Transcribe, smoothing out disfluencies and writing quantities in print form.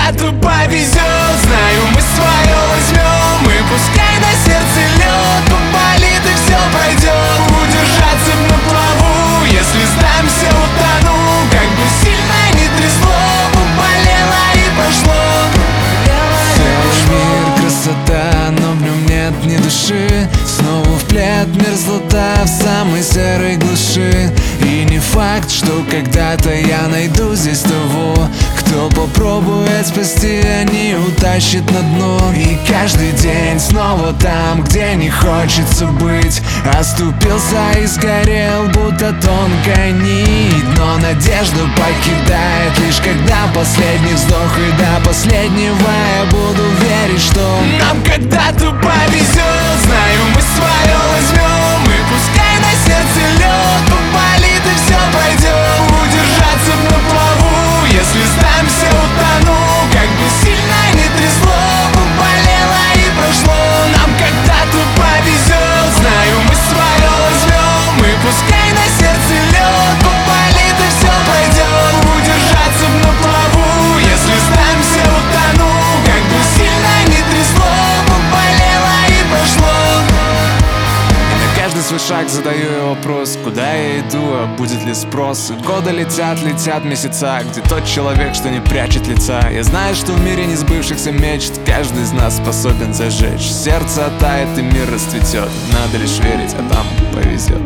когда-то повезет. Знаю, мы свое возьмем, и пускай на сердце лед поболит и все пройдет. Удержаться на плаву, если сдамся, утону. Как бы сильно не трясло, поболело и пошло. Целый мир красота, но в нем нет ни души. Снова в плед мерзлота в самой серой глуши. И не факт, что когда-то я найду здесь того, кто попробует спасти, а не утащит на дно. И каждый день снова там, где не хочется быть. Оступился и сгорел, будто тонкая нить. Но надежда покидает лишь когда последний вздох. И до последнего я буду верить, что нам когда-то повезет. Знаю, мы свое возьмем, и пускай на сердце лед поболит и все пройдет. Удержаться на плаву, если сдамся, утону. Как бы сильно не трясло, поболело и прошло. Нам когда-то повезет. Знаю, мы свое возьмем, и пускай на сердце лед поболит и все пройдет. Удержаться на плаву, если сдамся, утону. Как бы сильно не трясло, поболело и прошло. Каждый свой шаг задаю вопрос: куда я иду, а будет ли спрос? И годы летят, летят месяца. Где тот человек, что не прячет лица? Я знаю, что в мире несбывшихся мечт каждый из нас способен зажечь. Сердце оттает и мир расцветет. Надо лишь верить, а там повезет.